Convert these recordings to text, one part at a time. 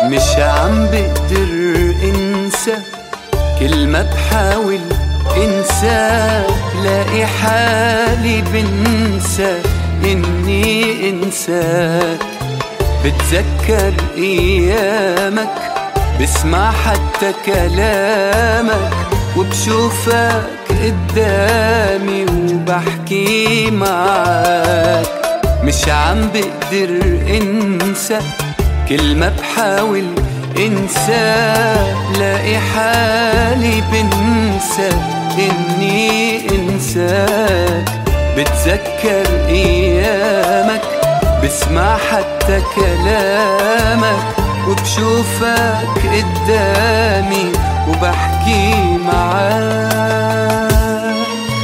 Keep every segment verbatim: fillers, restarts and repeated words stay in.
مش عم بقدر انسى، كل ما بحاول انسى لاقي حالي بنسى اني انساك. بتذكر ايامك، بسمع حتى كلامك، وبشوفك قدامي وبحكي معاك. مش عم بقدر انسى، كل ما بحاول انسى لاقي حالي بنسى اني انساك. بتذكر ايامك، بسمع حتى كلامك، وبشوفك قدامي وبحكي معاك.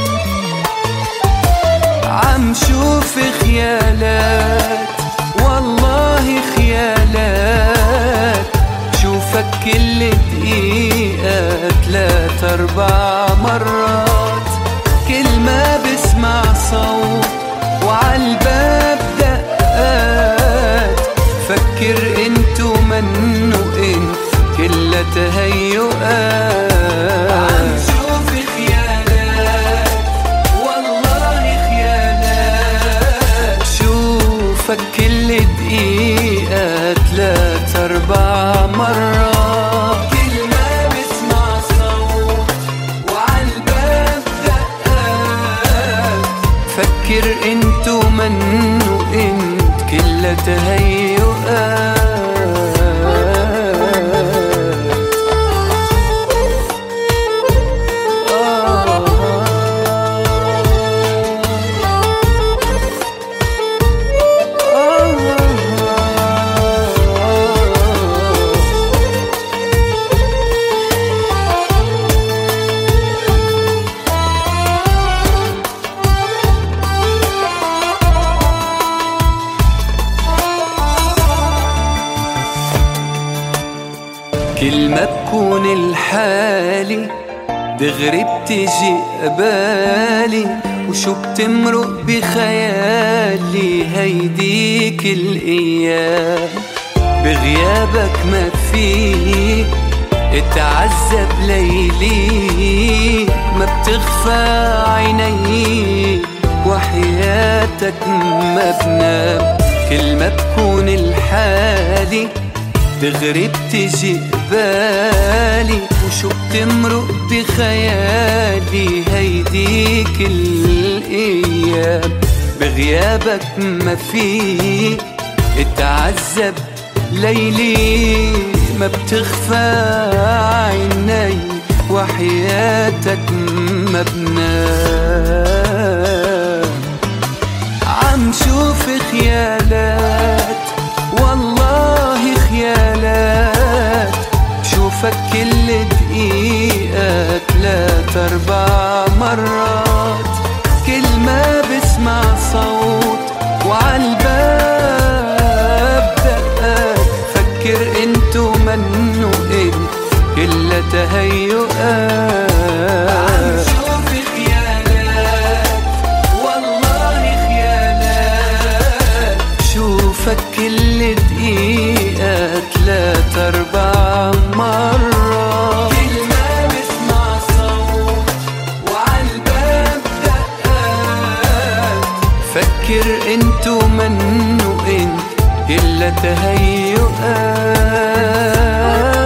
عم شوف خيالات، والله خيالات، شوفك كل دقيقة تلات اربع مرات. كل ما بسمع صوت وعالباب دقات، فكر انتو منو انت كلها تهيؤات. عم شوف خيالات، والله خيالات، شوفك كل دقيقة تلات اربع مرات. كل ما بسمع صوت وعالباب دقات، فكر انتو منو انت كلها تهيؤات. كل ما بكون الحالي دغري بتجي قبالي، وشو بتمرق بخيالي هيديك الأيام. بغيابك ما فيك اتعذب ليلي، ما بتخفى عيني وحياتك ما بنام. كل ما بكون الحالي دغري بتجي قبالي، وشو بتمرق بخيالي هيديك الأيام. بغيابك ما فيك اتعذب ليلي، ما بتخفى عيني وحياتك ما بنام. عم شوف خيالات، والله خيالات، شوفك كل دقيقة تلات اربع مرات. كل ما بسمع صوت وعالباب دقات، فكر انتو منو انت كلها تهيؤات. عم شوف خيالات، والله خيالات، شوفك كل دقيقة تلات اربع مرات. كل ما بسمع صوت وعالباب دقات، فكر انتو منو انت كلها تهيؤات.